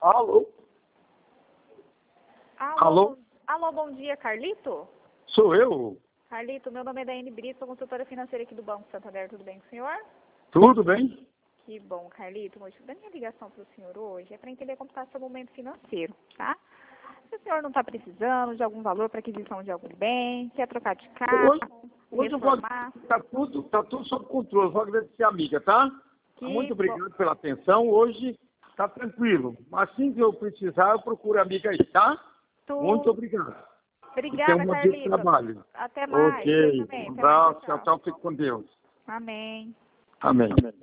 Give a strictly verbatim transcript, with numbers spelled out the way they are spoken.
Alô? Alô? Alô? Alô, bom dia, Carlito? Sou eu. Carlito, meu nome é Daiane Brito, sou consultora financeira aqui do Banco Santander, tudo bem com o senhor? Tudo bem? Que bom, Carlito. O motivo da minha ligação para o senhor hoje é para entender como está seu momento financeiro, tá? Se o senhor não está precisando de algum valor para aquisição de algum bem, quer trocar de carro, Hoje, hoje eu vou... reformar, Tá tudo, tá tudo sob controle. Vou agradecer a amiga, tá? que Muito bom. obrigado pela atenção. Hoje tá tranquilo. Assim que eu precisar, eu procuro a amiga aí, tá? Tu- Muito obrigado. E tenha Obrigada, um bom dia de Carlito. trabalho. Até mais. Você Ok. também. Um Até mais. abraço. Tchau, Tchau, tchau. tchau. Fique com Deus. Amém. Amém.